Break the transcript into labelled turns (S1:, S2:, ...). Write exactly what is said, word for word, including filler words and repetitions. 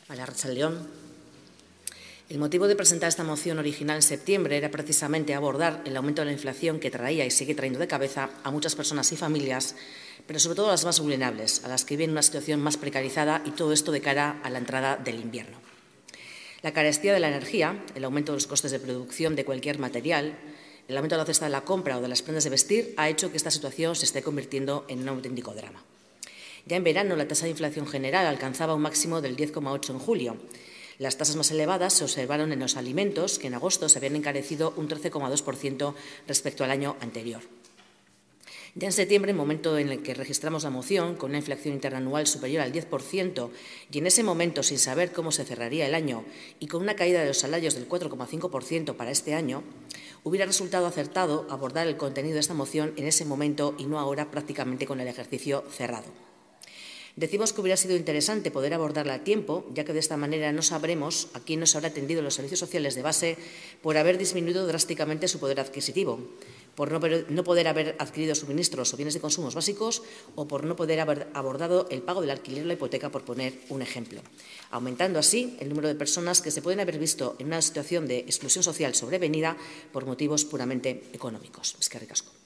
S1: María Arratsaldeón. El motivo de presentar esta moción original en septiembre era precisamente abordar el aumento de la inflación que traía y sigue trayendo de cabeza a muchas personas y familias, pero sobre todo a las más vulnerables, a las que viven en una situación más precarizada, y todo esto de cara a la entrada del invierno. La carestía de la energía, el aumento de los costes de producción de cualquier material, el aumento de la cesta de la compra o de las prendas de vestir ha hecho que esta situación se esté convirtiendo en un auténtico drama. Ya en verano la tasa de inflación general alcanzaba un máximo del diez coma ocho en julio. Las tasas más elevadas se observaron en los alimentos, que en agosto se habían encarecido un trece coma dos por ciento respecto al año anterior. Ya en septiembre, momento en el que registramos la moción, con una inflación interanual superior al diez por ciento, y en ese momento sin saber cómo se cerraría el año y con una caída de los salarios del cuatro coma cinco por ciento para este año, hubiera resultado acertado abordar el contenido de esta moción en ese momento y no ahora, prácticamente con el ejercicio cerrado. Decimos que hubiera sido interesante poder abordarla a tiempo, ya que de esta manera no sabremos a quién nos habrá atendido los servicios sociales de base por haber disminuido drásticamente su poder adquisitivo, por no poder haber adquirido suministros o bienes de consumo básicos o por no poder haber abordado el pago del alquiler o la hipoteca, por poner un ejemplo, aumentando así el número de personas que se pueden haber visto en una situación de exclusión social sobrevenida por motivos puramente económicos. Eskerrik asko.